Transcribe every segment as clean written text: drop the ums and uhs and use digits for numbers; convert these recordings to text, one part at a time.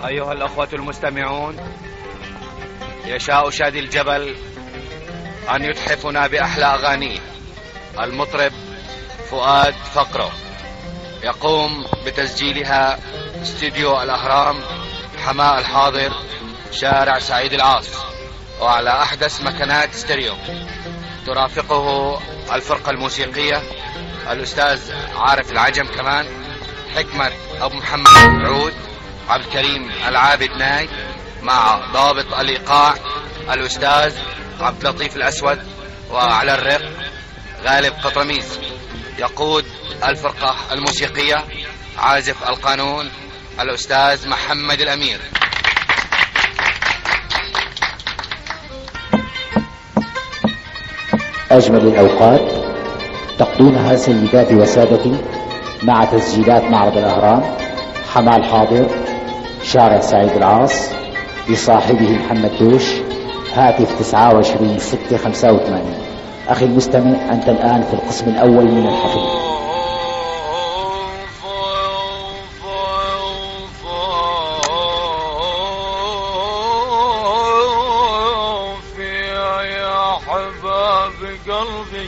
أيها الأخوة المستمعون، يشاء شادي الجبل أن يتحفنا بأحلى أغانيه. المطرب فؤاد فقرو يقوم بتسجيلها استوديو الأهرام، حماة الحاضر، شارع سعيد العاص، وعلى أحدث مكنات ستيريو. ترافقه الفرقة الموسيقية الأستاذ عارف العجم، كمان حكمة أبو محمد عود، عبد الكريم العابد ناي، مع ضابط الإيقاع الأستاذ عبد اللطيف الأسود، وعلى الرق غالب قطرميز. يقود الفرقة الموسيقية عازف القانون الأستاذ محمد الأمير. أجمل الأوقات تقضونها سيداتي وسادتي مع تسجيلات معرض الأهرام، حماة الحاضر، شارع سعيد العاص، بصاحبه محمد دوش، هاتف 29-685. أخي المستمع، أنت الآن في القسم الأول من الحفل. قلبي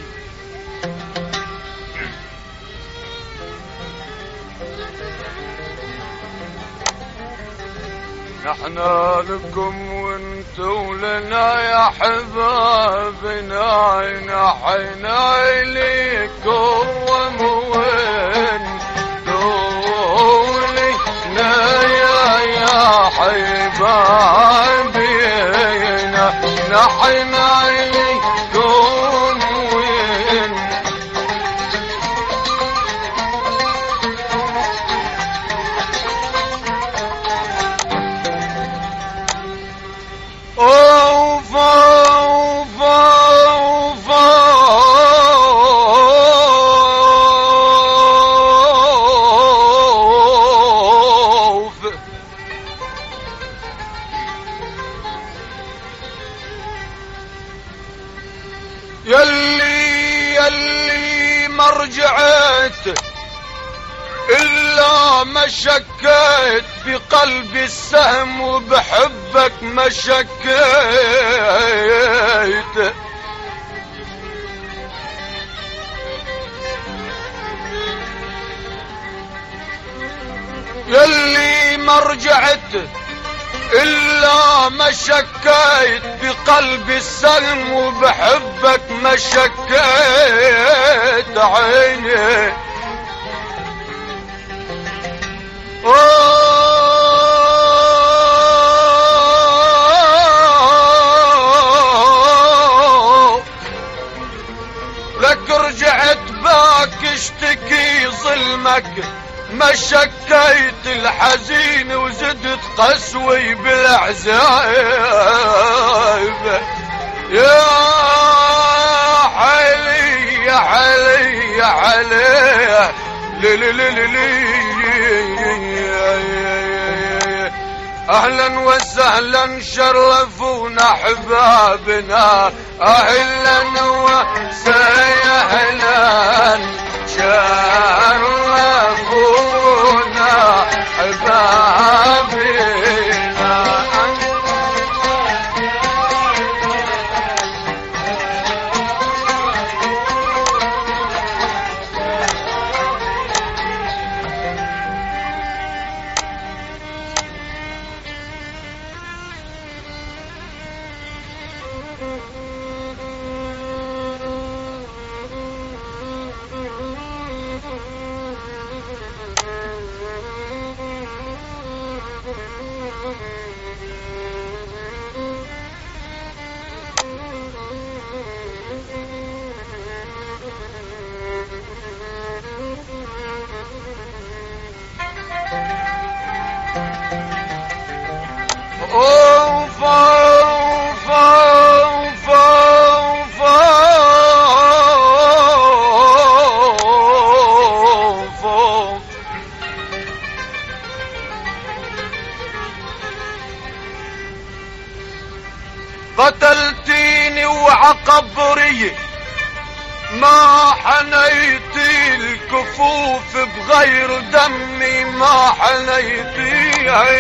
نحنا لكم وانتو لنا يا حبابنا، نحنا إليكم وانتو لنا يا حبابنا، نحنا إليكم يلي ما رجعت إلا ما شكيت بقلبي السهم، وبحبك ما شكيت. يلي ما رجعت إلا ما شكيت بقلبي السلم، وبحبك ما شكيت عيني. لك رجعت باك اشتكي ظلمك، ما شكيت الحزين وزدت قسوي بالعذاب. يا حلي يا حلي يا حلي لي اهلا وسهلا شرفونا احبابنا، اهلا وسهلا شرفونا احبابنا. قتلتيني وعقبري ما حنيتي الكفوف بغير دمي ما حنيتي.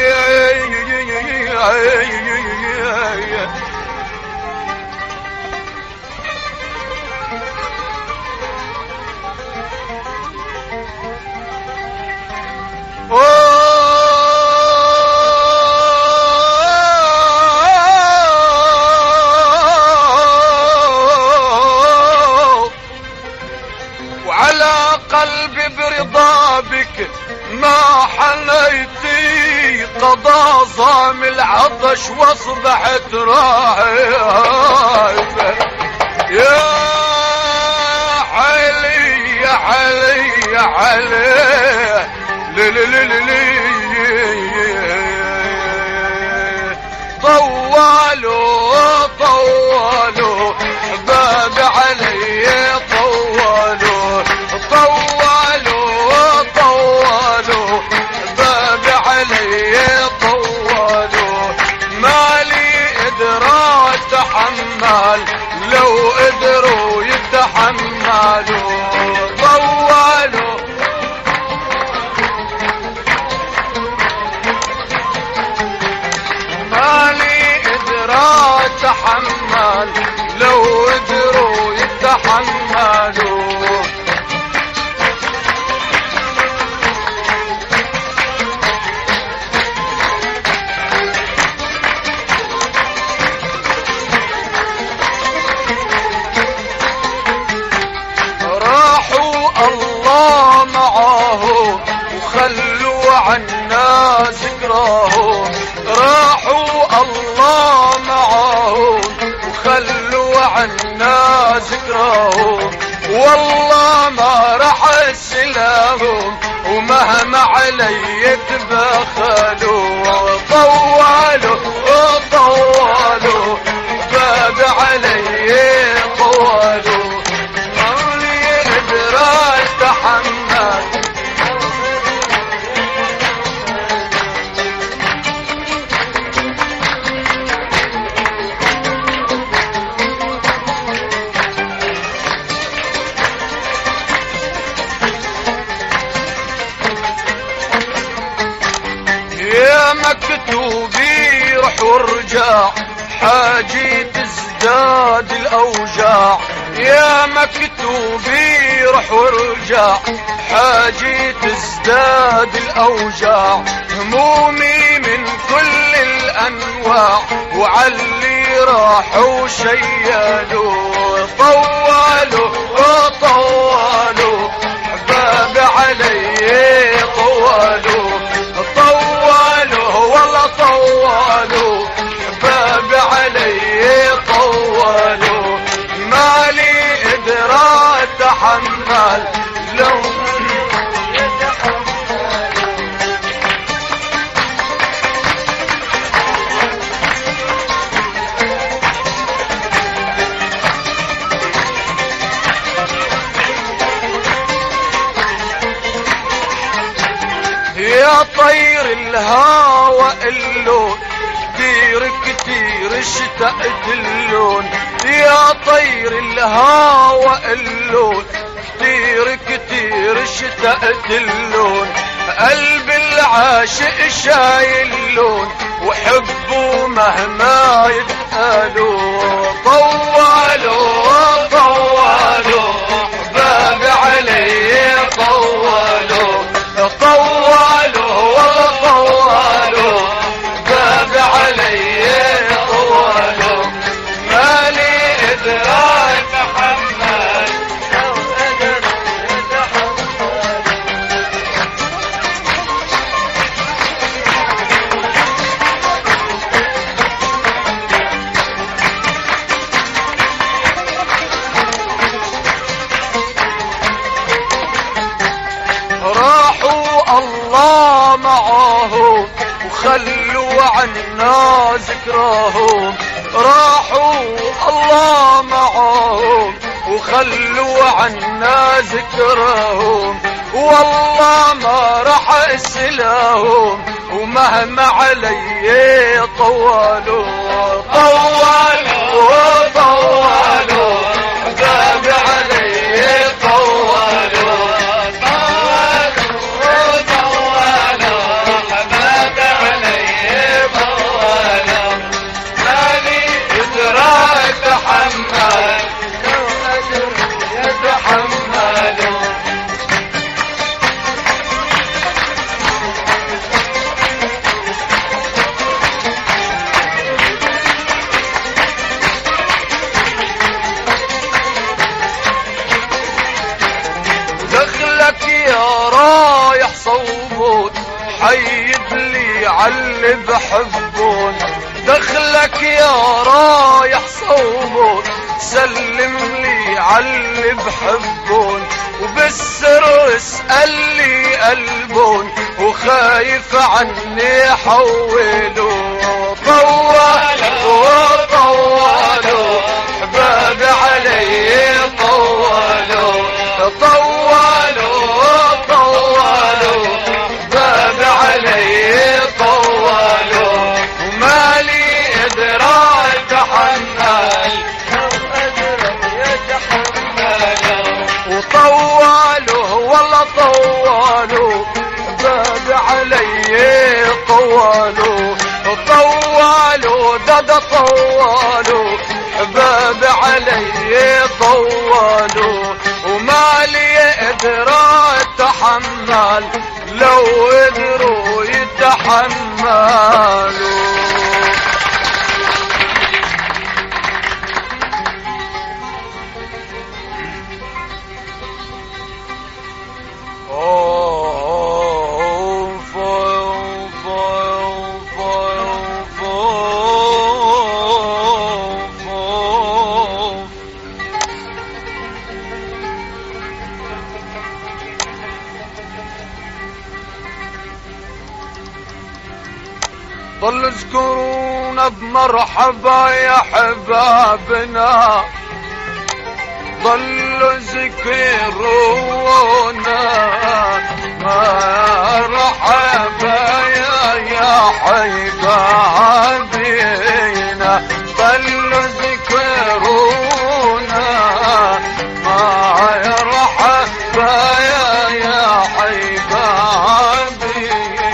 وعلى قلبي برضا بك ما حنيتي، قضى ظام العطش واصبحت راهبة. يا علي يا علي يا علي طوالوا طوالوا باب علي، طوالوا طوالوا طوالوا باب علي، طوالوا مالي قدروا اتحمل لو قدروا يتحملوا. طوالوا مالي قدروا اتحمل لو قدروا يتحملوا. الله معاهم وخلوا عنا ذكراهم، راحوا الله معاهم وخلوا عنا ذكراهم. والله ما راح اسلمهم ومهما علي تبخلوا. طوالوا طوالوا باب علي، طوالوا يا مكتوبي روح وارجع، حاجي تزداد الأوجاع. يا مكتوبي روح وارجع، حاجي تزداد الأوجاع. همومي من كل الأنواع وعلي راحوا شيالوا. طوالوا طوالوا باب علي، طوالوا طوالوا والله طوالوا باب علي، طوالوا مالي قدروا اتحمل لو يا طير الهوى اللون كتير كتير اشتقت اللون. يا طير الهوى اللون كتير كتير اشتقت اللون. قلب العاشق شايل لون وحبه مهما يتقالوا. طوالوا طوالوا باب علي، طوالوا طوالوا وطوالوا باب علي، طوالوا مالي قدروا اتحمل لو قدر راحوا الله معاهم وخلوا عنا ذكراهم. راحوا الله معاهم وخلوا عنا ذكراهم. والله ما راح اسلاهم ومهما علي طوالوا. طوالوا طوالوا باب علي، طوالوا حيد لي عاللي بحبون، دخلك يا رايح صوبون سلم لي عاللي بحبون، وبالسر اسأل لي قلبون وخايف عني حولوا. طولوا طولوا حباب علي طولوا، طولوا طولوا حباب علي طولوا، ومالي ادرى اتحمل وطولوا والله طولوا حباب علي طولوا، طولوا دادا طولوا حباب علي طولوا، ومالي ادرى اتحمل لو قدروا يتحملوا. ضل اذكرونا بمرحبا يا حبابنا، ضل ذكرونا مرحبا يا حبابنا، ضل ذكرونا مرحبا يا حبابنا.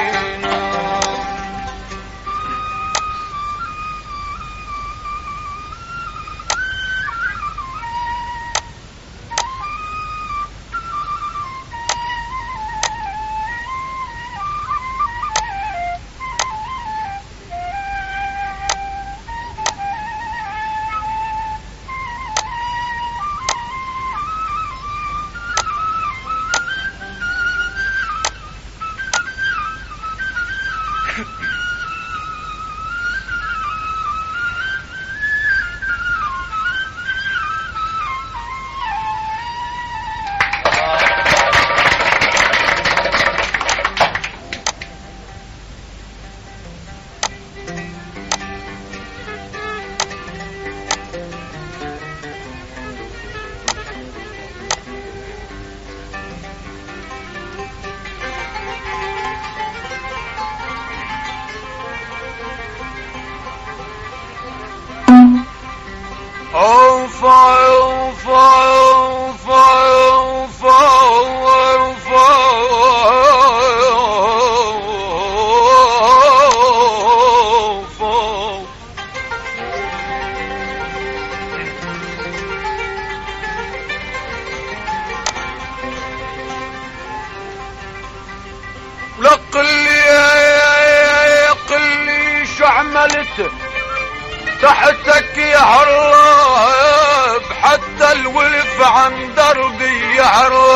قلي شو عملت تحتك يا هراب، حتى الولف عن دربي يا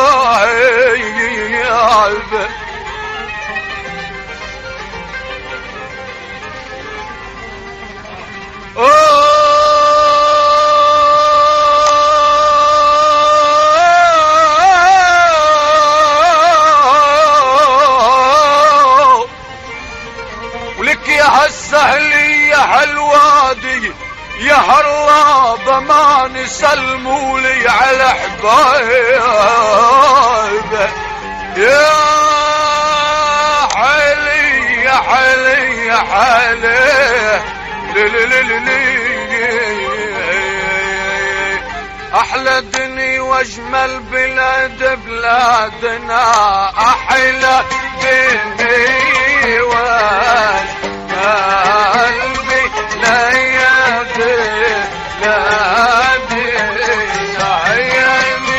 هراب. ولك يا هالسهلي يا هالوادي يا هالراب ما نسلمولي على حبايب. يا حلي يا حلي يا حلي احلى دني واجمل بلاد بلادنا، احلى دني واجمل بلاد بلادنا. عيني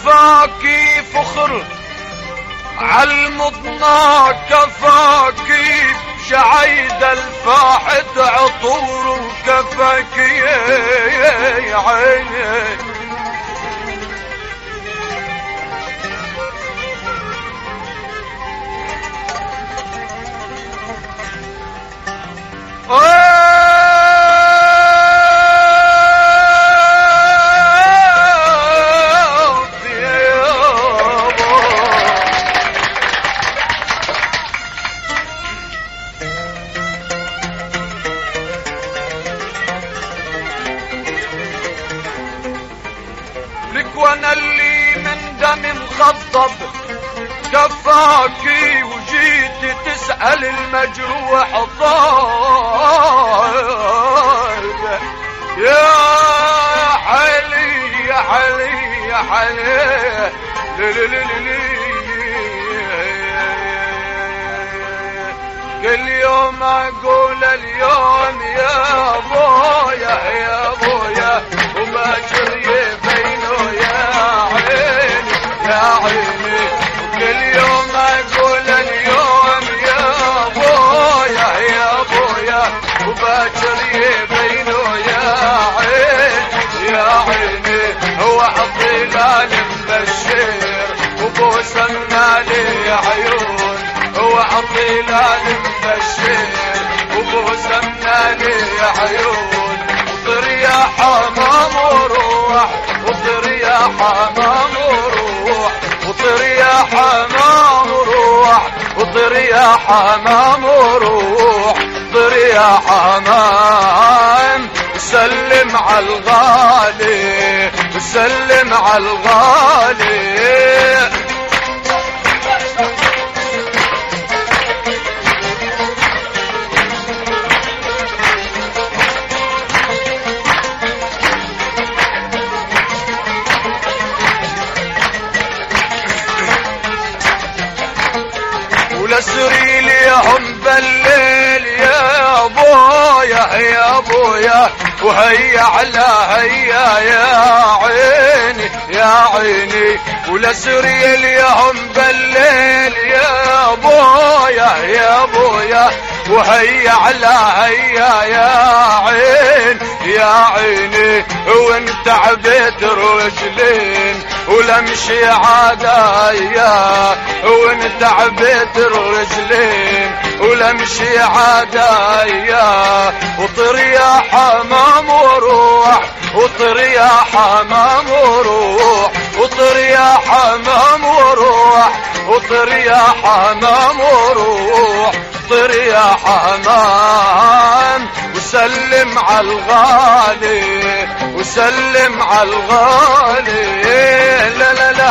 كفاكي فخر عالمضنا، كفاكي شعيد الفاحت عطور، وكفاكي يا عيني لك وانا اللي من دمي مخضب، كفاكي وجيت تسأل المجروح طالب. يا حلي يا حلي يا حلي كل يوم اقول اليوم يا ابويا يا ابويا، وباكر يبينه يا عيني يا عيني، كل يوم اقول اليوم يا ابويا يا ابويا، وباكر يبينه يا عيني يا عيني. هو عطيلان مبشر وبوسه مالي عيون، هو عطيلان مبشر وبوسه مالي عيون. وطر يا حمام وروح، وطر يا حمام وروح، وطر يا حمام وروح، وطر يا حمام وروح، طر يا حمام وسلم على الغالي، وسلم على الغالي. ولسري ليهم بالليل يا ابويا يا ابويا، وهيا على هيا يا عيني يا عيني. ولسري ليهم بالليل يا ابويا يا ابويا، وهيا على هيا يا عين يا عيني. وانت عبيت رجلين ولمشي عدايا، وانت عبيت رجلين ولمشي عدايا. وطر يا حمام وروح، وطر يا حمام وروح، وطر يا حمام وروح، وطر يا حمام وروح، طر يا حمام وسلم على الغالي، وسلم على الغالي. لا لا لا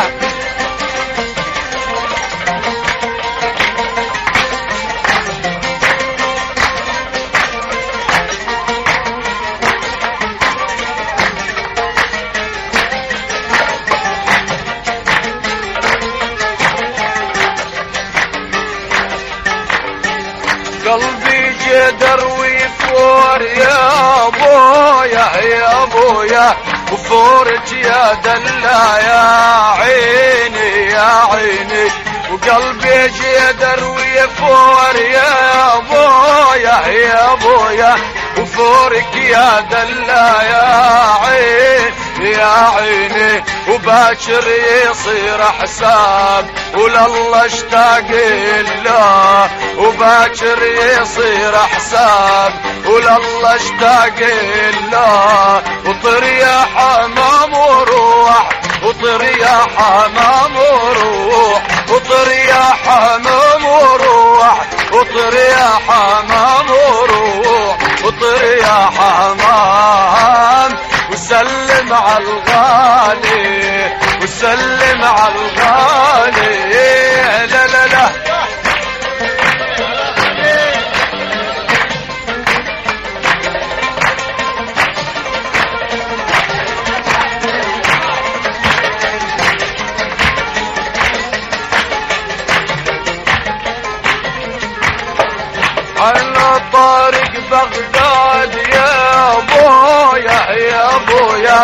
قلبي جدر ويفور يا ابويا يا ابويا، وفورك يا دلا يا عيني يا عيني. وقلبي جدر ويفور يا ابويا يا ابويا، وفورك يا دلا يا عين يا عيني. وباكر يصير حساب ولله اشتاق له، وباكر يصير حساب ولله اشتاق له. وطر يا حمام وروح، وطر يا حمام وروح، وطر يا حمام وروح، وطر يا حمام وروح، وطر يا حمام وسلم على الغالي، وسلم على الغالي. لا لا لا على طارق بغداد يا ابويا يا ابويا،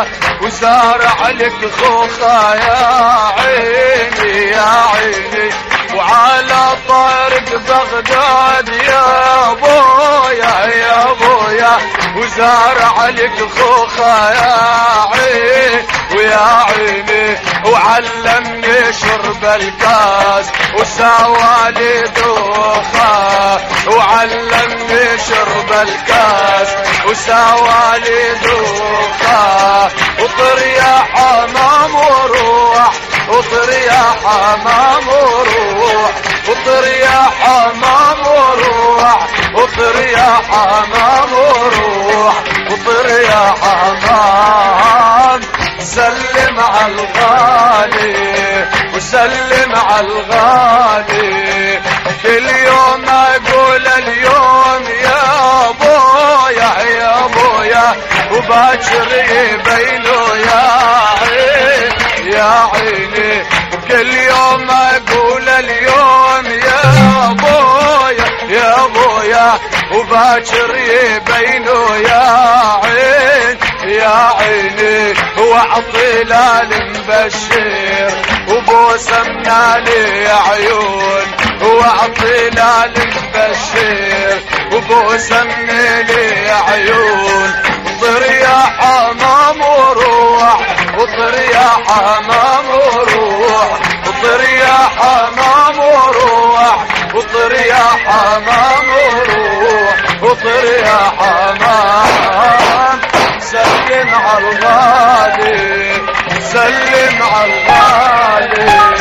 وزارع لك خوخة يا عيني يا عيني، وعلى طريق بغداد يا بويا يا بويا، وزارع لك خوخة يا عيني ويا عيني، وعلمني شرب الكاس وسوالي دوخة، وعلمني شرب الكاس وسوالي دوخة، وطر يا حمام وروح، وطر يا حمام وروح، وطر يا حمام وروح، وطر يا حمام وروح، وطر يا حمام. سلم على الغالي وسلم على الغالي، كل يوم اقول اليوم يا بويا يا بويا، وباكر يبينوا يا عيني يا عيني، كل يوم اقول اليوم يا بويا يا بويا، وباكر يبينوا يا عيني يا عيني، واعطي مبشر وبوسه منالي عيون، واعطي مبشر وبوسه منالي عيون، وطر يا حمام وروح، وطر يا حمام وروح، وطر يا حمام وروح، وطر يا حمام وروح، وطر يا حمام. سلم على الغالي سلم على الغالي.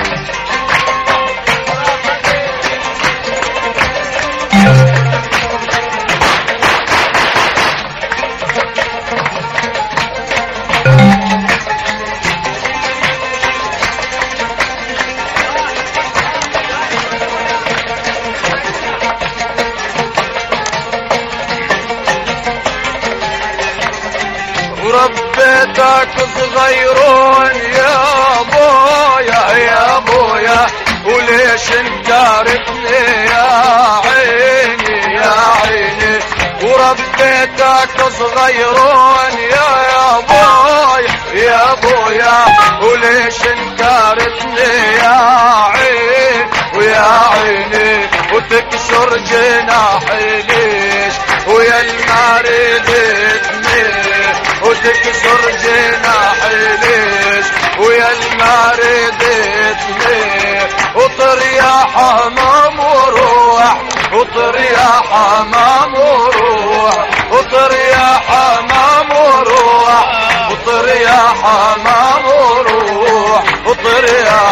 وربيتك صغيرون يا بويا يا بويا، وليش انكرتني يا عيني يا عيني، وربيتك صغيرون يا بويا يا بويا، وليش انكرتني يا عيني ويا عيني، وتكسر جناحي ليش ويا الماردتني، وتكسر جناحي ليش ويا الماردتني، وطر يا حمام وروح، وطر يا حمام وروح، وطر يا حمام وروح، وطر يا حمام وروح، وطر يا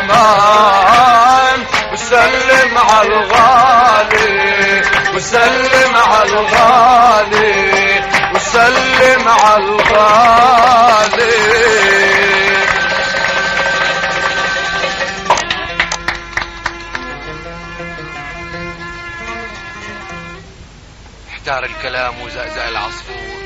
حمام. وسلم على الغالي وسلم على الغالي وسلم على الغالي. احتار الكلام وزقزق العصفور،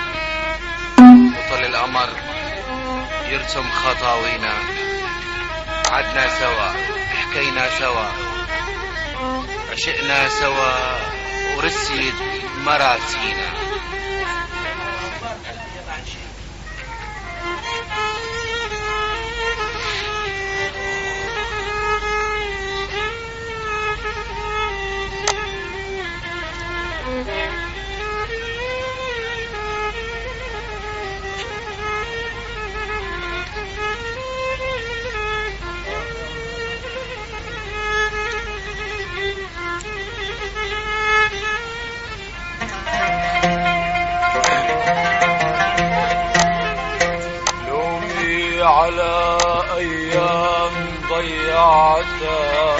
وطل القمر يرسم خطاوينا، عدنا سوا حكينا سوا عشقنا سوا ورسيت مراسينا. على أيام ضيعتها،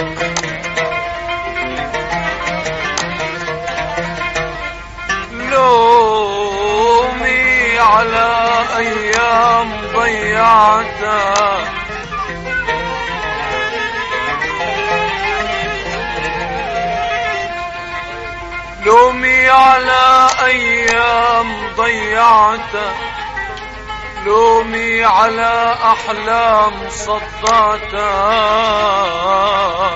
لومي على أيام ضيعتها، لومي على أيام ضيعتها، لومي على أحلام صدعتها،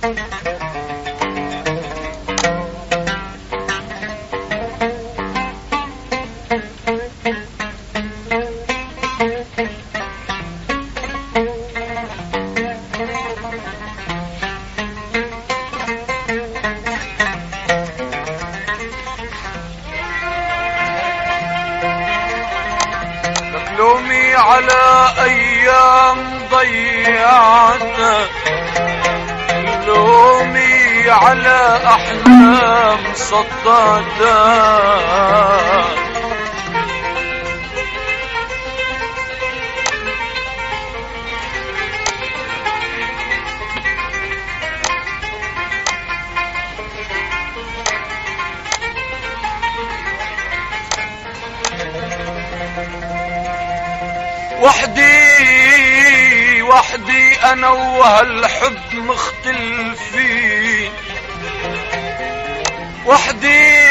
لومي على ايام ضيعتها، لومي على احلام صدقتها، وحدي انا وهالحب مختلفين، وحدي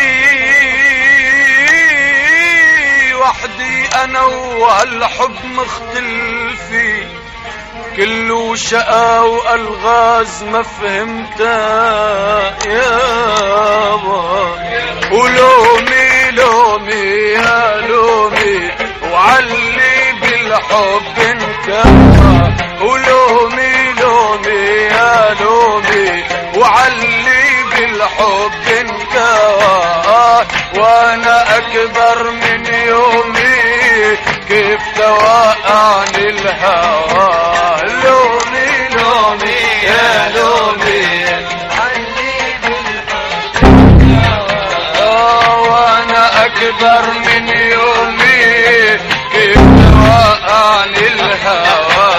انا وهالحب مختلفين، كله شقا والغاز ما فهمتها يابا، ولومي لومي يا لومي وعلي بالحب انكفى، ولومي لومي يا لومي وعلي بالحب انكفى، وانا اكبر من يومي كيف توقعني الهوى، لومي لومي يا لومي علي بالحب انكفى، وانا اكبر من يومي كيف توقعني الهوى،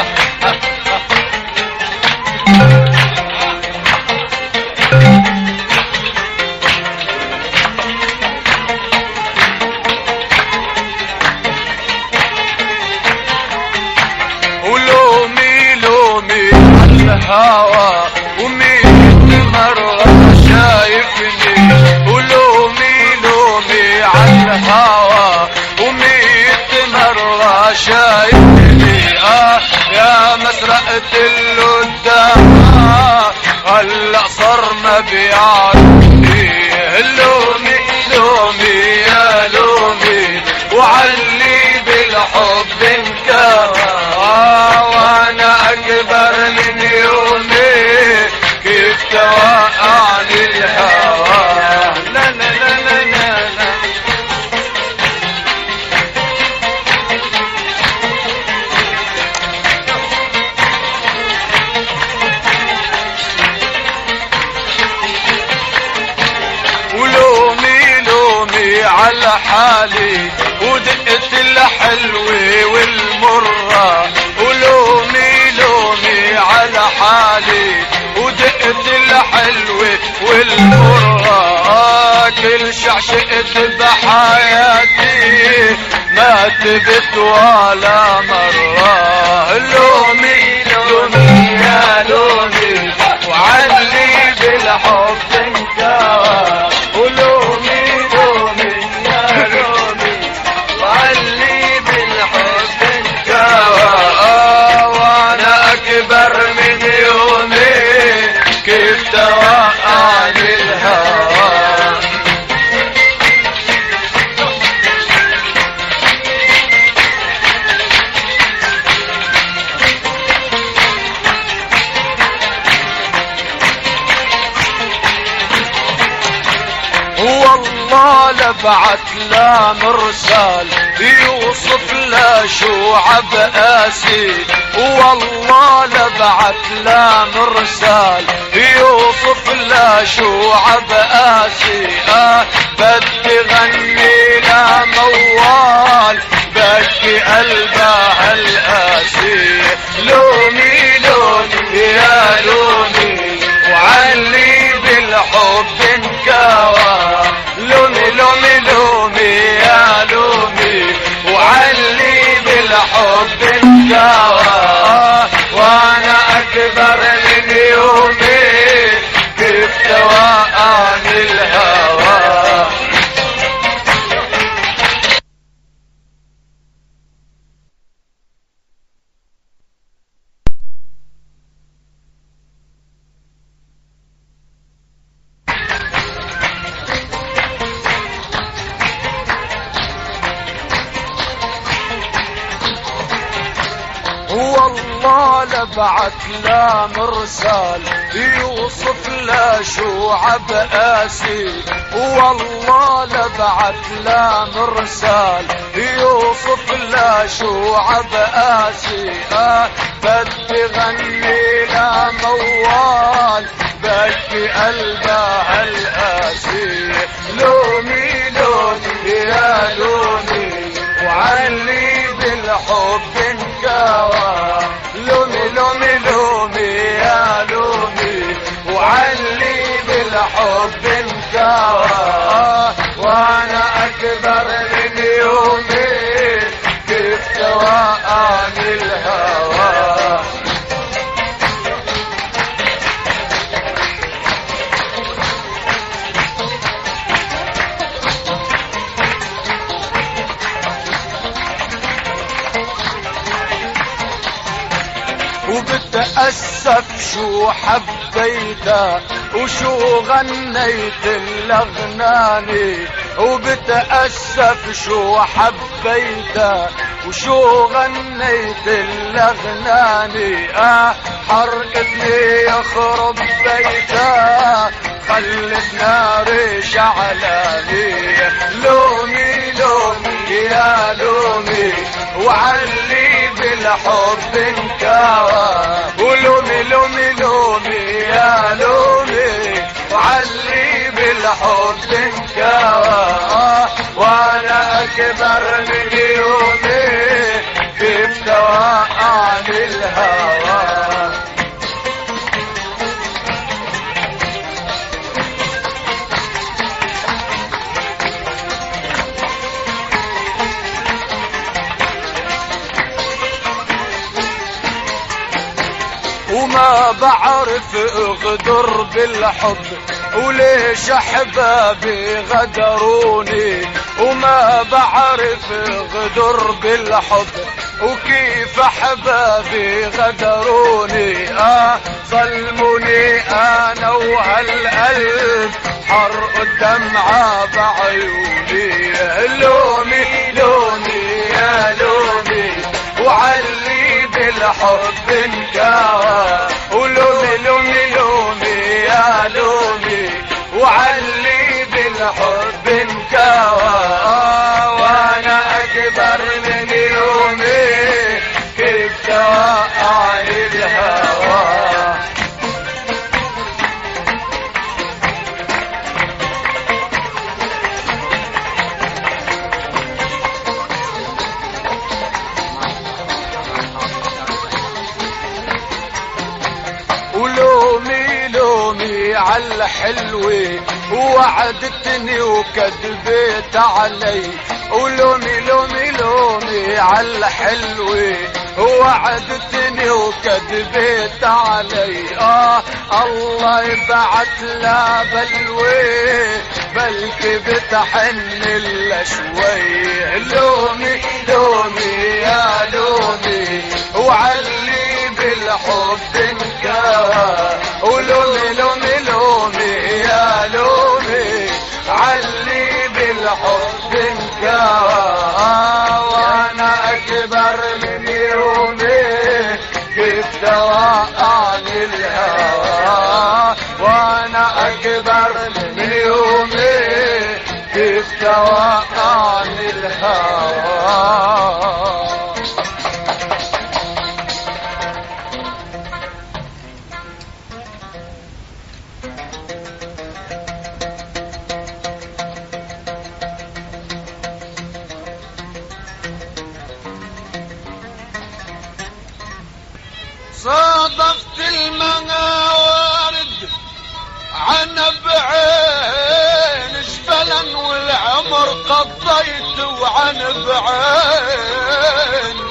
ولومي لومي عالهوى وميت مرة شايفني، ولومي لومي عالهوى وميت مرة شايفني، يا مسرقة القدام هلا صار ما بيعرفني، لومي لومي يا لومي وعلي بالحب انكفى، وانا اكبر من يومي كيف توقعني الهوى، لا لا لا لا لا لا. ولومي لومي على حالي ودقت الحلوة والمرة، ولومي لومي على حالي ودقت الحلوة والمرة، كل شعشقت بحياتي ما تبت ولا مرة، لومي لومي يا لومي وعلي بالحب انكفى، ولومي لومي يا لومي وعلي بالحب انكفى، وانا اكبر من يومي كيف توقعني الهوى، والله لبعت لا مرسال يوصف لا شعب قاسي، والله لبعت لا مرسال يوصف لا شعب قاسي، بدي غني لا موال بكي قلبها القاسي، لومي لومي يا لومي وعلي بالحب انكوى، لومي لومي لومي يا لومي وعلي بالحب انكوى، وانا اكبر من يومي كيف توقعني الهوى. بعت لا مرسال يوصف لا شعب آسي، والله لبعت لا مرسال يوصف لا شعب آسي. بدي غني لا موال بدي قلبها القاسي. لومي لومي يا لومي وعلي بالحب انكوى. لومي لومي لومي يا لومي وعلي بالحب انكوى. وانا اكبر من يومي كيف توقعني الهوى. وبتأسف شو حبيتها وشو غنيت الأغناني. وبتأسف شو حبيتها وشو غنيت الأغناني. حرقتني يخرب بيتها خلت ناري شعلاني. لومي لومي يا لومي وعلي بالحب انكوى. ولومي لومي لومي يا لومي وعلي بالحب انكوى. وانا اكبر من يومي كيف توقعني الهوى. وما بعرف اغدر بالحب وليش احبابي غدروني. وما بعرف اغدر بالحب وكيف احبابي غدروني. ظلموني انا وهالقلب حرق الدمعة بعيوني. لومي لومي يا لومي وعلي بالحب انكوى. ولومي لومي لومي يا لومي وعلي بالحب انكوى. وانا اكبر من يومي كيف توقعني الهوى. ولومي لومي عالحلوة ووعدتني وكذبت علي. ولومي لومي لومي عالحلوة ووعدتني وكذبت علي. الله يبعت لا بلوي بلكي بتحن الا شوي. لومي لومي يا لومي وعلي بالحب انكوى. ولومي لومي لومي يا لومي علي بالحب انكوى. وانا اكبر من يومي كيف توقعني الهوى. وانا اكبر من يومي كيف توقعني الهوى. صادفت الموارد عنب عين جبلا والعمر قضيت وعنب عين.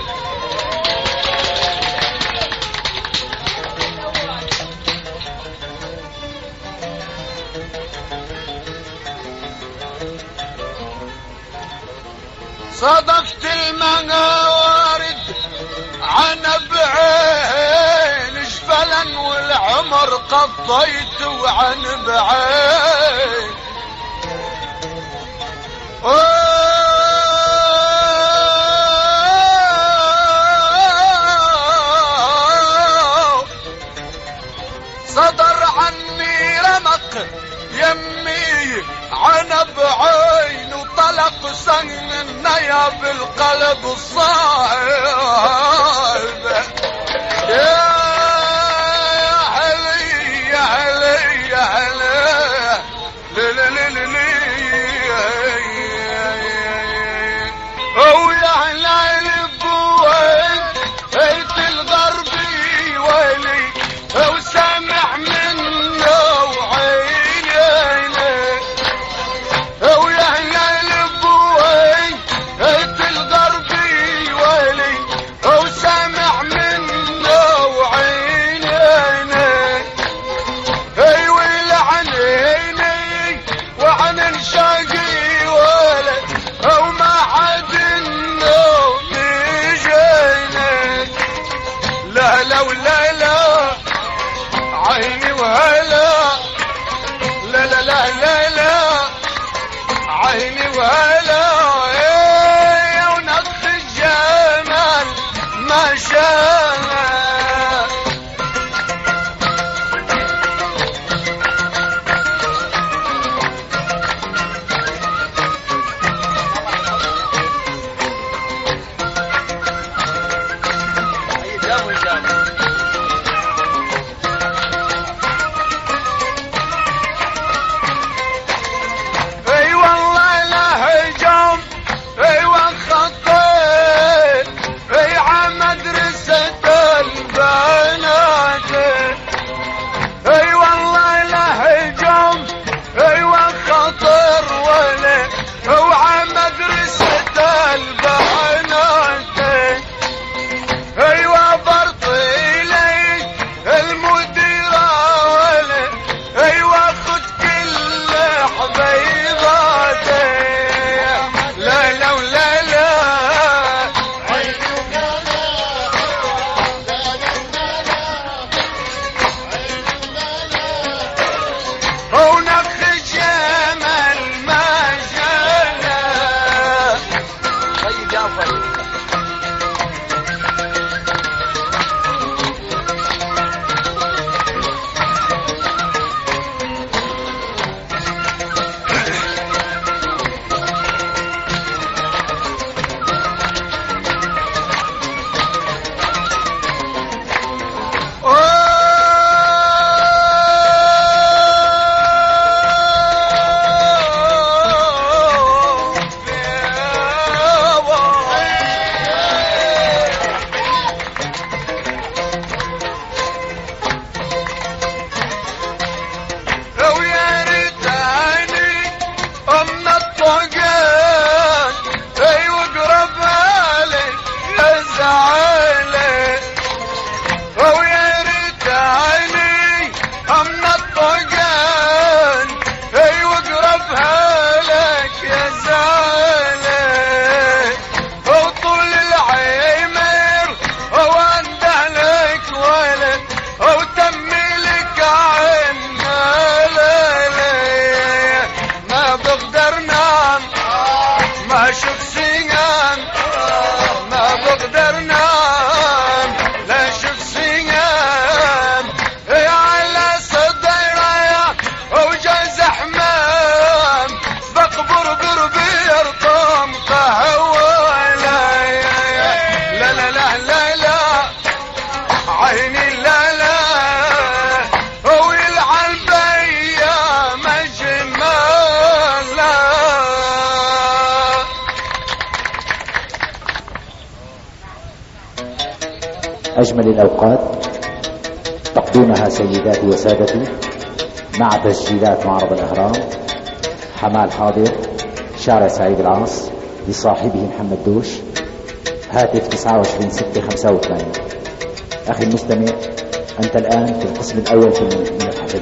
صادفت الموارد عنب عين جبلا والعمر قضيت وعنب عين. صدر عني رمق يمي عنب عين وطلق سننا بالقلب الصعب. يا علي يا علي يا علي للي او يا علي بوين بيت الغربي ويلي او سامع منه وعيني او يا علي بوين بيت الغربي ويلي او سامع منه وعيني اي ويل عنيني وعن شاقي ولا او ما عاد النوم يجيني. لا لا ولا لا عيني وهلا لا لا لا لا لا عيني وهلا ايه ونقص الجمال ما شاء اي والله لا هجوم اي وخطيت اي عمدرسة البنات اي والله لا هجوم اي وخطر ولا او عمدرسة البنات اي وبرطيلي المديرة ولا اي واخد كل حبيباتي. لا لا ولا لا ونخ جمال ما جانا. طيب جعفر لو يا ريتاني ام الطقان اي وقرب علي يا زعلي. لو يا ريتاني ام الطقان اي وقرب عليك يا زعلي. وطول العمر او اندهلك ولد او تمي لك عين ما بقدر نام ما اشوف سيان ما بقدر نام لا اشوف سيان على صديرة وجاز حمام بقبر بربير طم قهوة. لا لا لا لا لا لا عيني لا لا هو يلعن بيا مجمال. لا أجمل الأوقات تقضونها سيداتي وسادتي مع تسجيلات معرض الأهرام. حمال حاضر، شارع سعيد العاص، لصاحبه محمد دوش، هاتف 29/6/85. أخي المستمع، أنت الآن في القسم الأول من الحفل.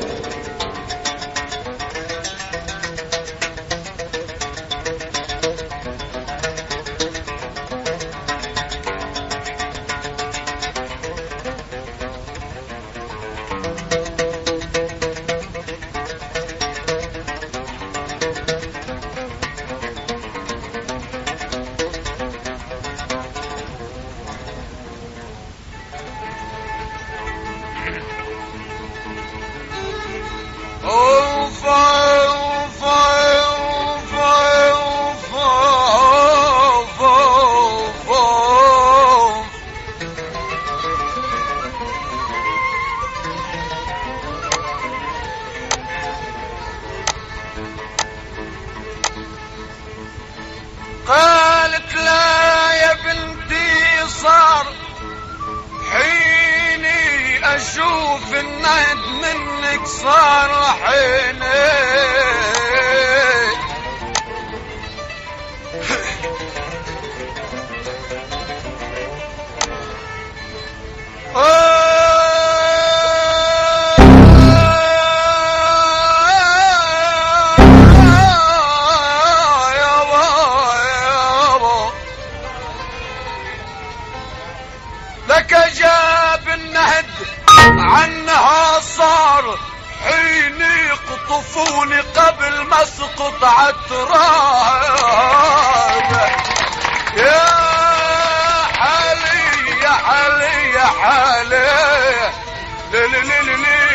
قالت لا يا بنتي صار حيني اشوف النهد منك صار حيني لك جاب النهد عنها صار حين يقطفوني قبل ما اسقط عالتراب يا حالي يا حالي يا حالي لي لي لي لي لي.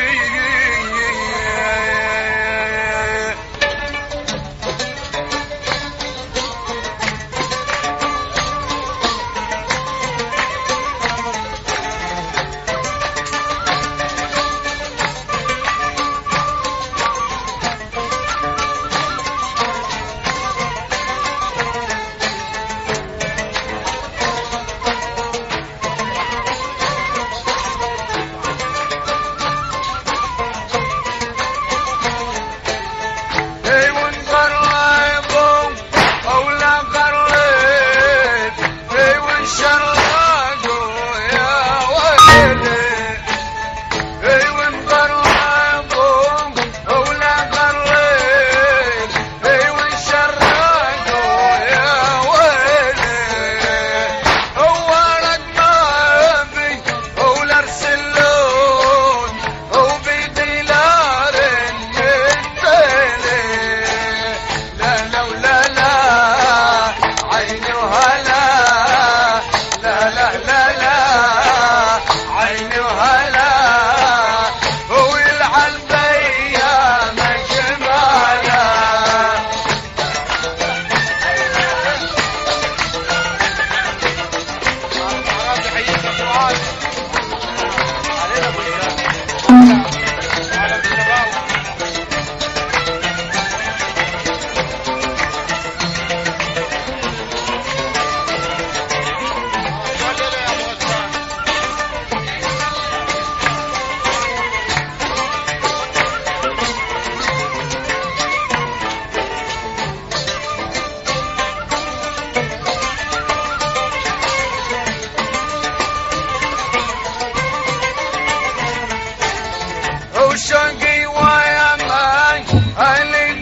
وشوقي ويا ماي اللي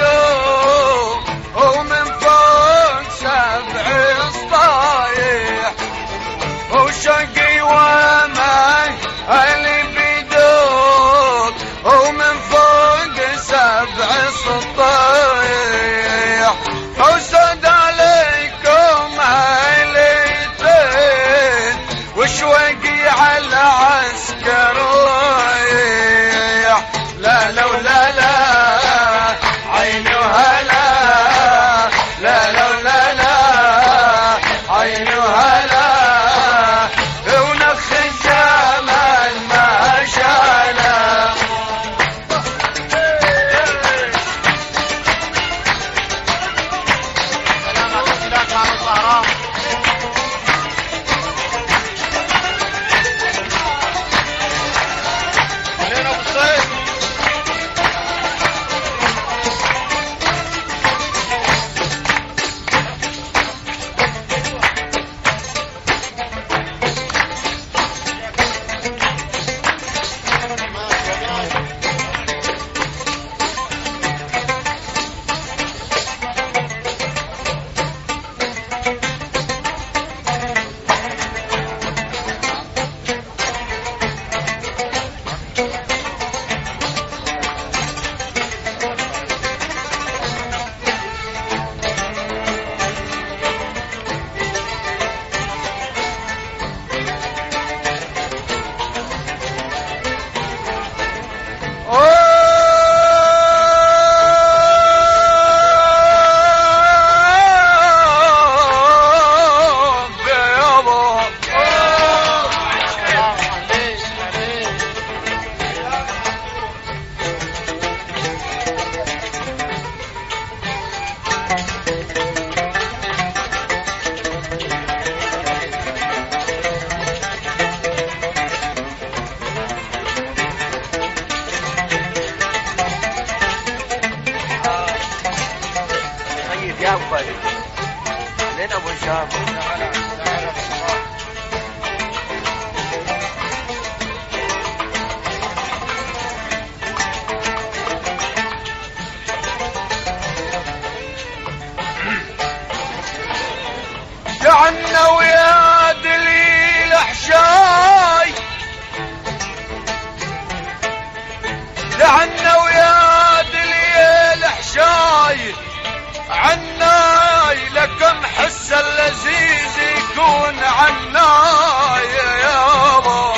بيدوم ومن فوق سبع سطايح وشوقي ويا ماي اللي بيدوم ومن فوق سبع سطايح وسد عليكم عيلتين وشوقي على عسكر لا لا لا لا عيني وهلا لا لا لا لا عيني وهلا ونخ الجمال ما شانا والد لين ابو هشام. يا عنا ويا دليل حشاي، يا عنا ويا دليل حشاي، عناي لكم حس اللذيذ يكون عناي يابا.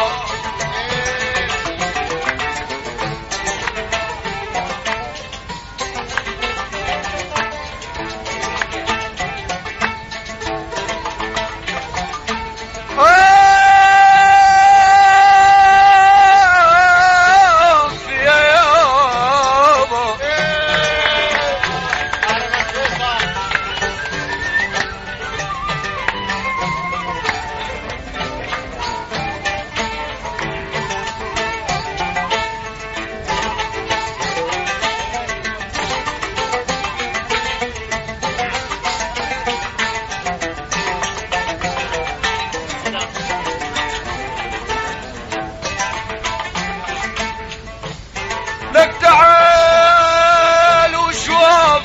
لك تعال وشوف،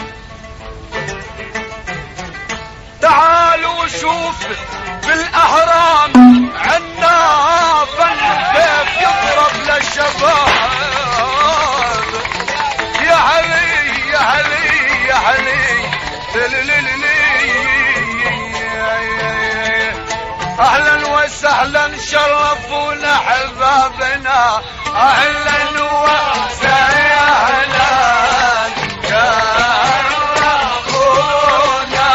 تعال وشوف بالاهرام عنا فن كيف يضرب للشباب. يا علي يا علي يا علي اهلا وسهلا شرفونا حبابنا، اهلا وسهلا شرفونا.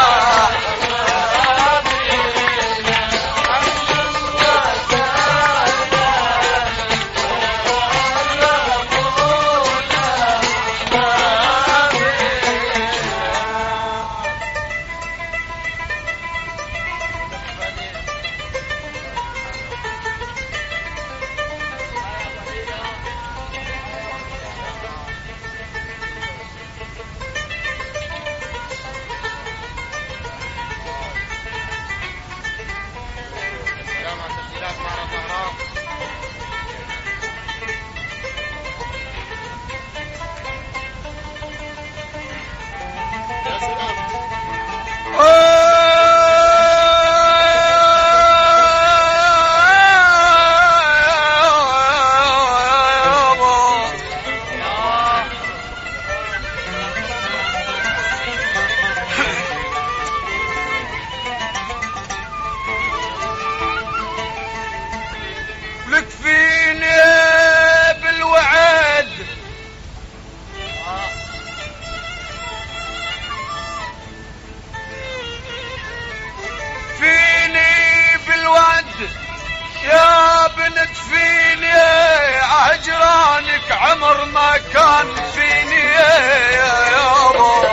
لك فيني بالوعد، فيني بالوعد يا بنت، فيني عجرانك عمر ما كان فيني يا يابا.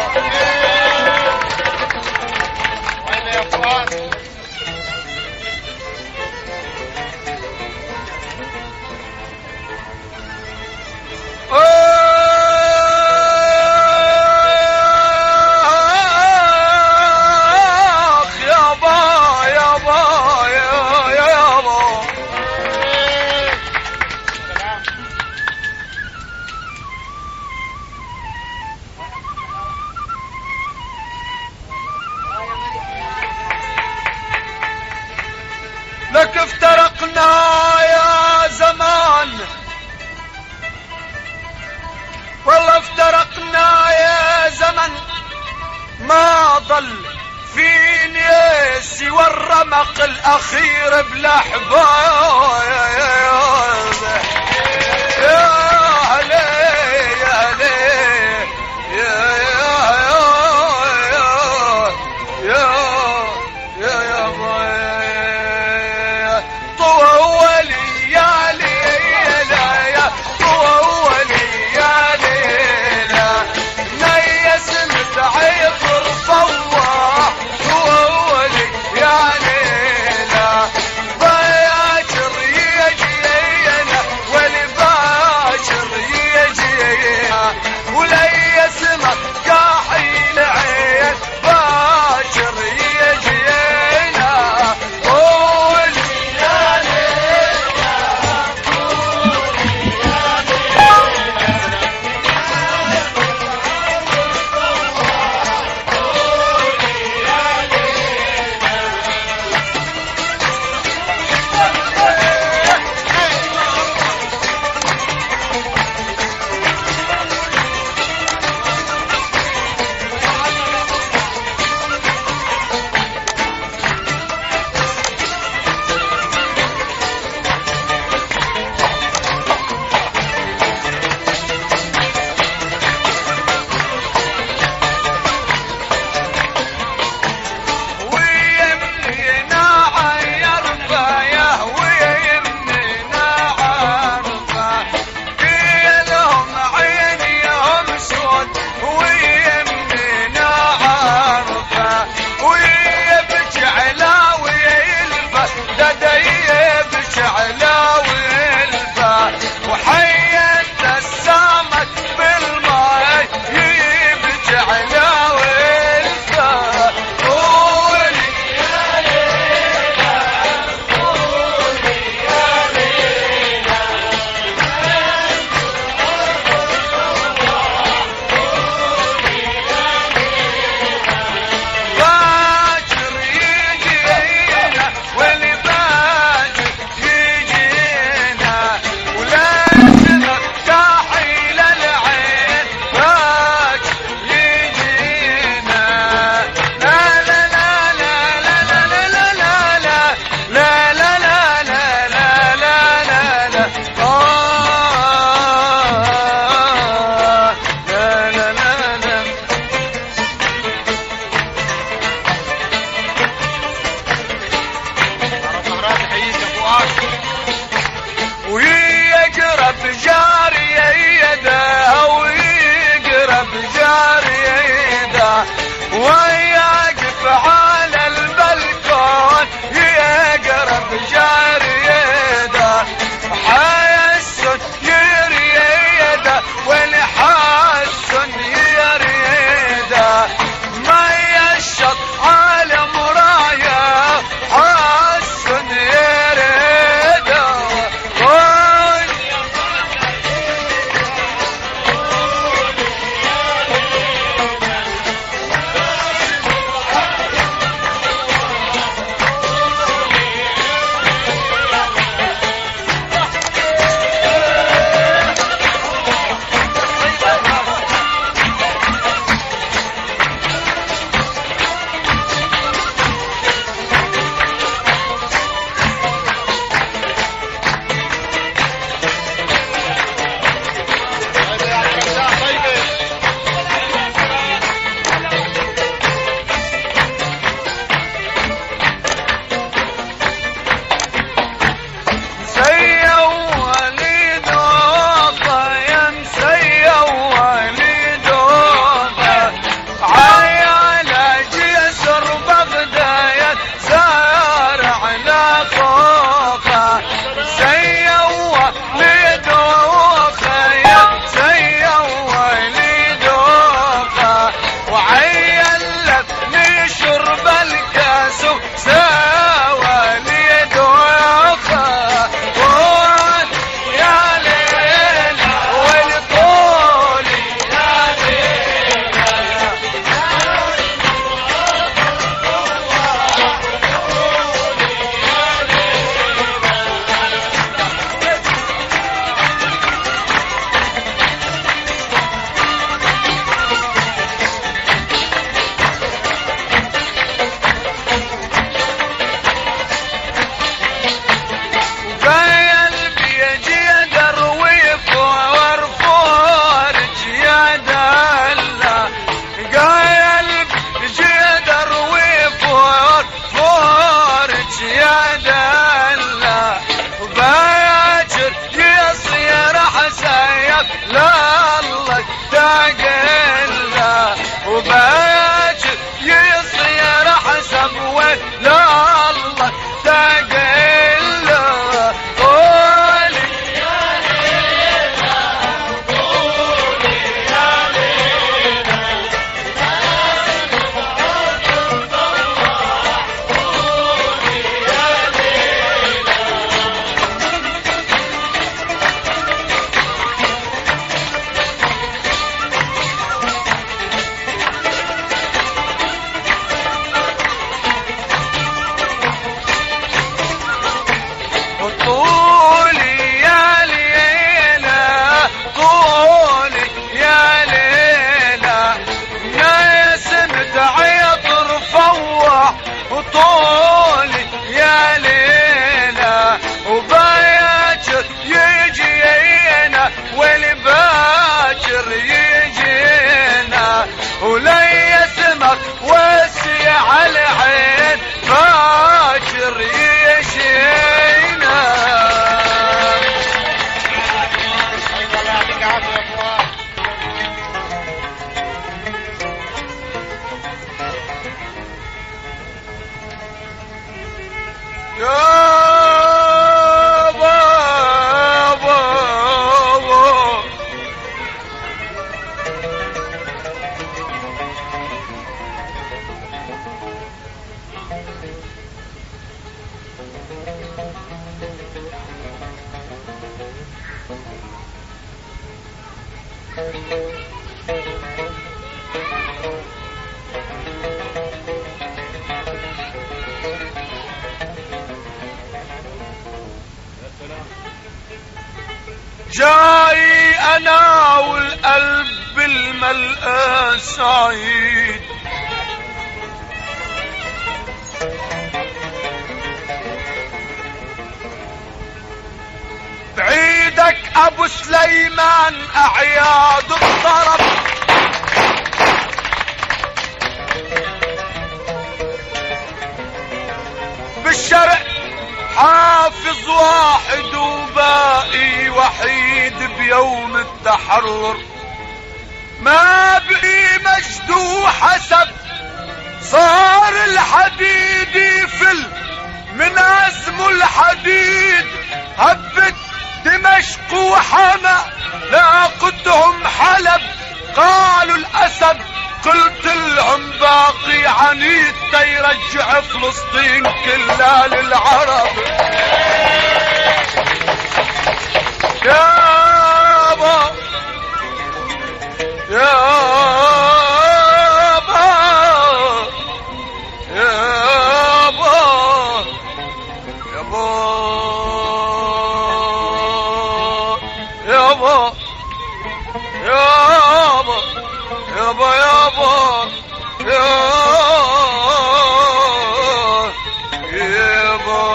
لك افترقنا يا زمان، والله افترقنا يا زمن، ما ضل فيني سوى الرمق الاخير بلا حبايب. يا هلي يا هلي يا ولي اسمك كاحل عين يجينا ولي اسمك وسع العين باكر يجينا. جاي انا والقلب بالملقى سعيد، بعيدك ابو سليمان اعياد الطرب، بالشرق حافظ واحد وباقي وحيد بيوم التحرر، ما بقي مجد وحسب صار الحديد يفل من عزم الحديد، هبت دمشق وحما لاقتهم حلب، قالوا الاسد قلت لهم باقي عنيد تيرجع فلسطين كلها للعرب. يابا يابا يابا يابا يابا يابا يابا يابا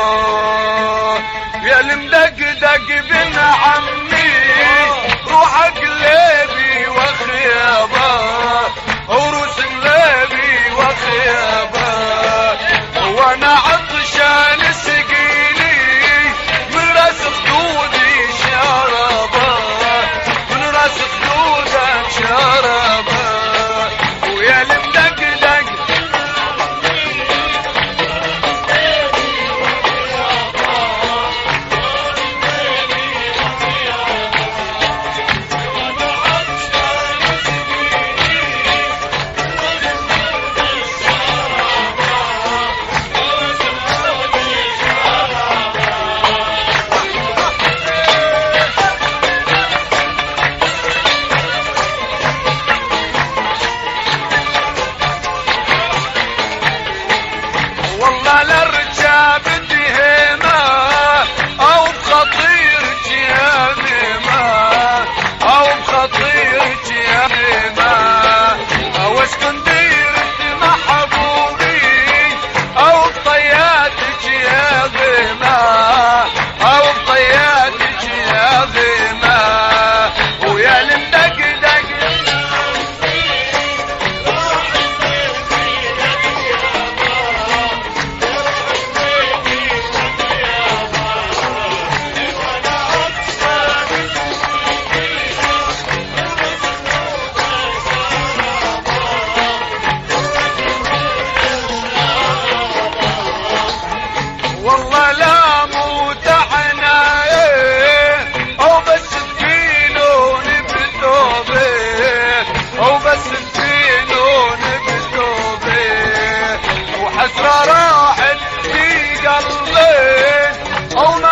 يا المدقدق بن عمي روح قلبي وخيابا وروس قلبي وخيابا، وانا عطشان سقيني من راس خدودي شربا، من راس خدودك شربا، ويا المدقدق والله لرجع بدهما او بخطيرك يا ميما، او بخطيرك يا ميما، او اسكن ديرك محبوبي او بطياتك يا غيما، او بطياتك يا غيما، ويا المدقدق والله لا موت عنايه او بس تفينون بتوبه، او بس تفينون بتوبه، وحسرة راحت في قلبي او ما